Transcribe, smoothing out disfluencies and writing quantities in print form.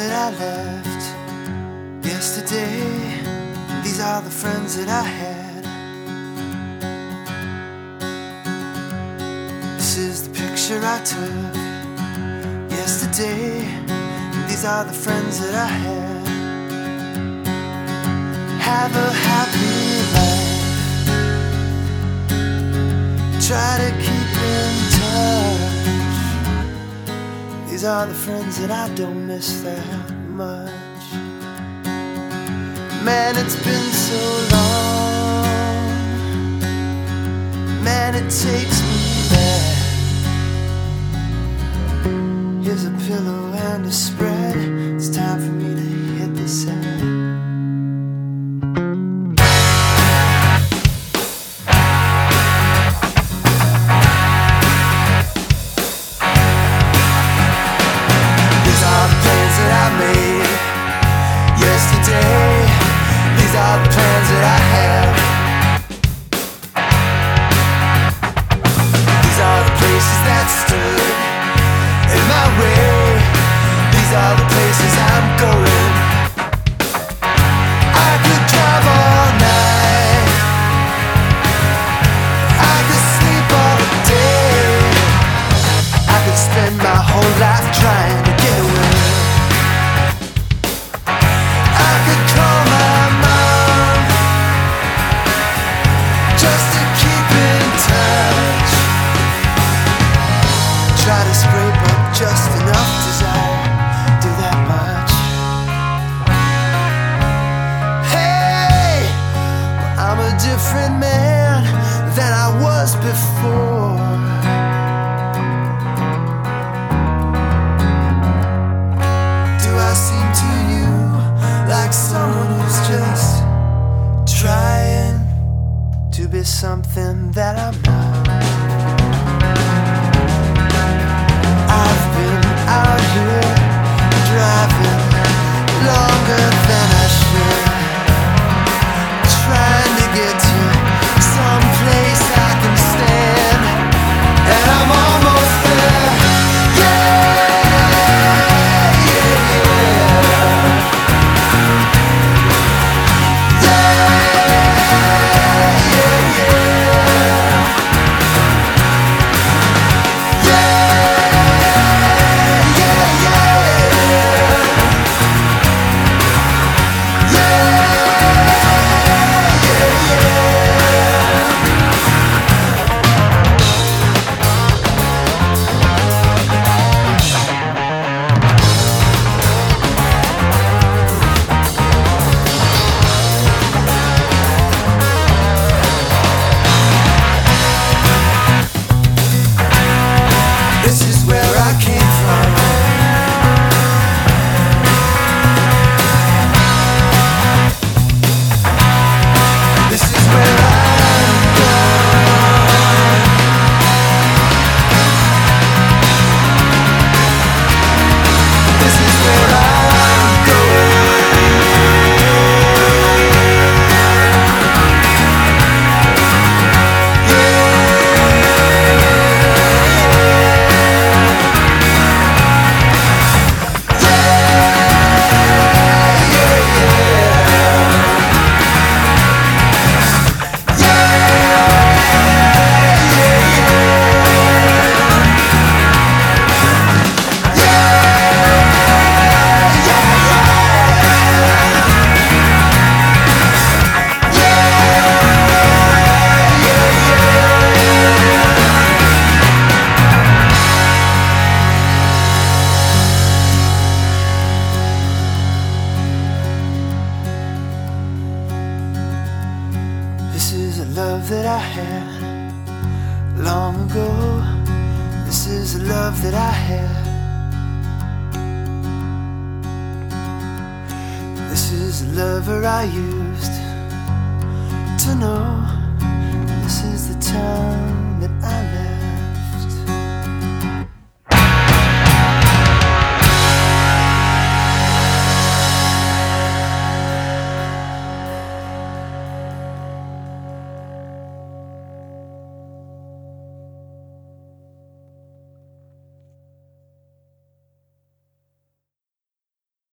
that I left yesterday. These are the friends that I had. This is the picture I took yesterday. These are the friends that I had. Have a happy life. Try to keep in touch. These are the friends that I don't miss that much. Man, it's been so long. Man, it takes me back. Here's a pillow and a spread. It's time for me to hit the sack. Yesterday, these are the plans that I have. These are the places that stood in my way. These are the places I'm going. I could drive all night. I could sleep all day. I could spend my whole life trying to get away. Try to scrape up just enough desire, do that much. Hey, I'm a different man than I was before. Do I seem to you like someone who's just trying to be something that I'm not? Out here driving longer than I should, trying to get to some place I can stand, and I'm almost there. This is where I came from. This is where I'm going. This is where I'm going. This is a love that I had long ago. This is a love that I had. This is a lover I used to know. This is the time